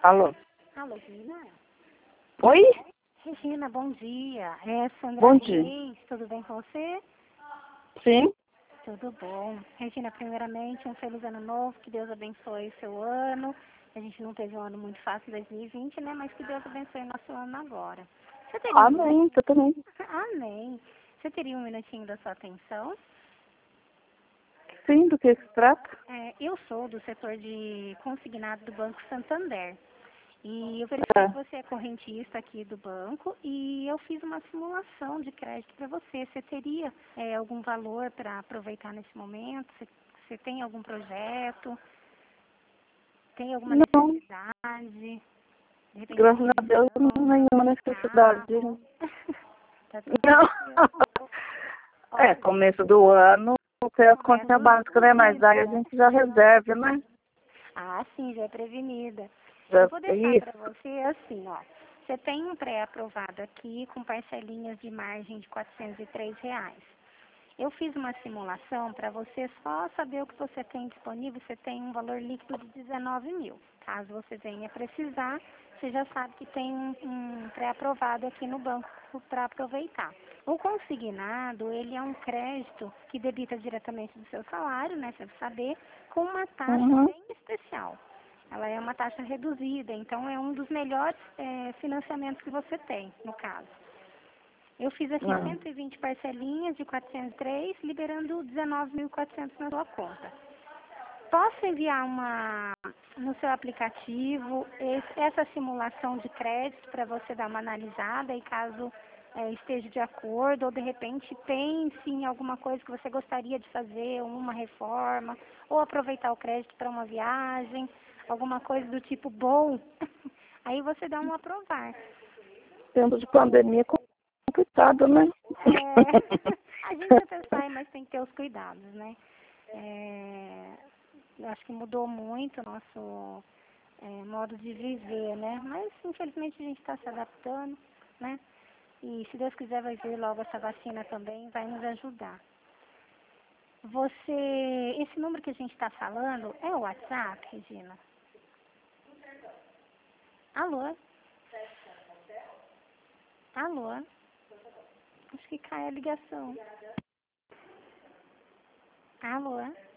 Alô? Alô, Regina? Oi? Regina, bom dia. É Sandra Bom dia. Reis, tudo bem com você? Sim? Tudo bom. Regina, primeiramente, um feliz ano novo, que Deus abençoe o seu ano. A gente não teve um ano muito fácil em 2020, né? Mas que Deus abençoe o nosso ano agora. Você teria Amém, eu também. Amém. Você teria um minutinho da sua atenção? Sim, do que se trata? Eu sou do setor de consignado do Banco Santander. E eu verifiquei que você é correntista aqui do banco e eu fiz uma simulação de crédito para você. Você teria algum valor para aproveitar nesse momento? Você tem algum projeto? Tem alguma Não, necessidade? De repente, graças a Deus, mudança, nenhuma necessidade. carro? Tá tudo Não. tranquilo. Olha, Começo do ano, tem as começa continhas básicas, né? Mas aí a gente já reserva, né? sim, já é prevenida. Eu Já, vou deixar para isso. você assim, ó. Você tem um pré-aprovado aqui com parcelinhas de margem de R$ 403. Eu fiz uma simulação para você só saber o que você tem disponível. Você tem um valor líquido de 19 mil. Caso você venha precisar, você já sabe que tem um pré-aprovado aqui no banco para aproveitar. O consignado, ele é um crédito que debita diretamente do seu salário, né? Você deve saber, com uma taxa Uhum. bem especial. Ela é uma taxa reduzida, então é um dos melhores financiamentos que você tem, no caso. Eu fiz aqui Não. 120 parcelinhas de 403, liberando 19.400 na sua conta. Posso enviar no seu aplicativo essa simulação de crédito para você dar uma analisada e caso esteja de acordo ou de repente pense em alguma coisa que você gostaria de fazer, uma reforma ou aproveitar o crédito para uma viagem, alguma coisa do tipo bom, aí você dá um aprovar. Tempo de pandemia é complicado, né? A gente até sai, mas tem que ter os cuidados, né? Eu acho que mudou muito o nosso modo de viver, né? Mas, infelizmente, a gente está se adaptando, né? E, se Deus quiser, vai vir logo essa vacina também, vai nos ajudar. Esse número que a gente está falando é o WhatsApp, Regina? Alô? Alô? Acho que cai a ligação. Alô?